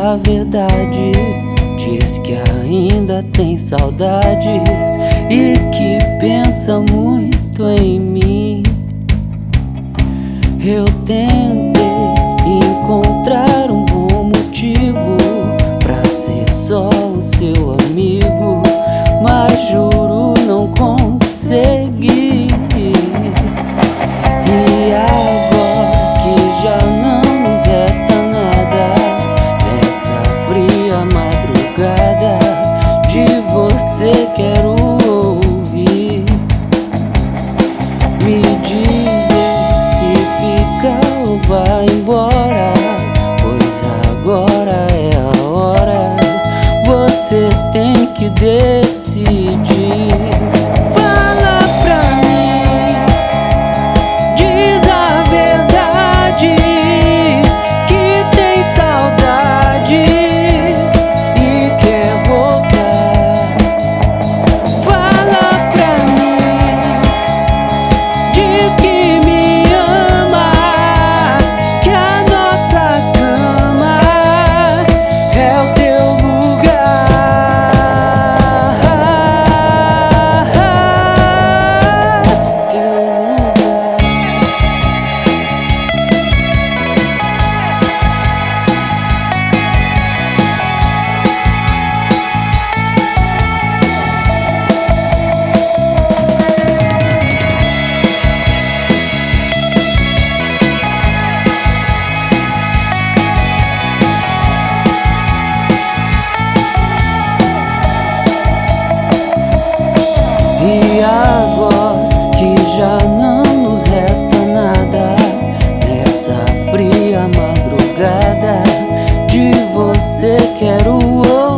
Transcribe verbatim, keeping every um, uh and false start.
a verdade. Diz que ainda tem saudades e que pensa muito em mim. Eu tentei encontrar um bom motivo pra ser só o seu amigo, mas juro não consegui. E agora que já não nos resta nada, nessa fria madrugada, de você quero ouvir. Me dizer se fica ou vai embora, pois agora é a hora. Você tem que decidir. Fala pra mim, diz a verdade, que tem saudades e quer voltar. Fala pra mim, diz que me ama, que a nossa cama é o teu lugar. E agora que já não nos resta nada, nessa fria madrugada, de você quero ouvir.